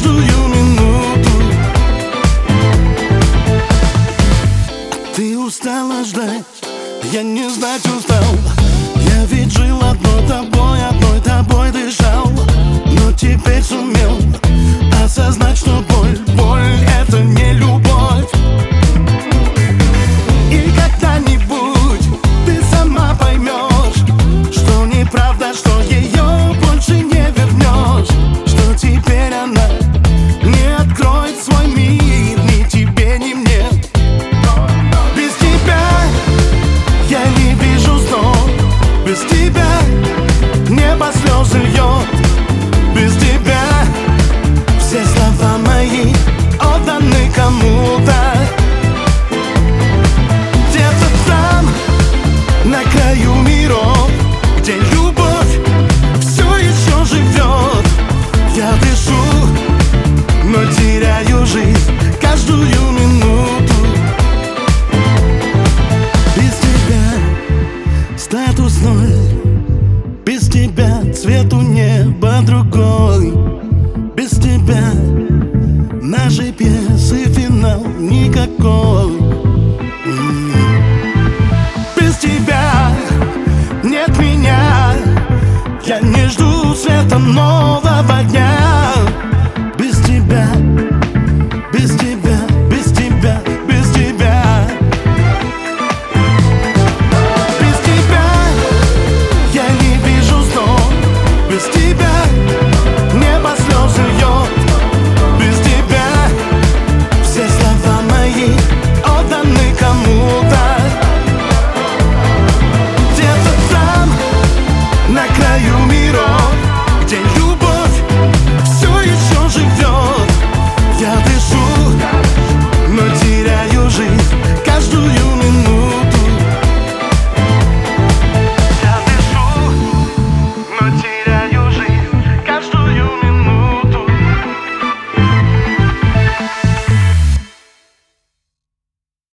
каждую минуту. Ты устала ждать, я не знать устал. Я ведь жил одной тобой дышал. Но теперь сумел осознать, что боль это не любовь. И когда-нибудь ты сама поймешь, что неправда, что ее больше не вернешь, что теперь она не откроет свой мир ни тебе, ни мне. Без тебя я не вижу снов, без тебя небо слезы льет, без тебя все слова мои отданы кому-то.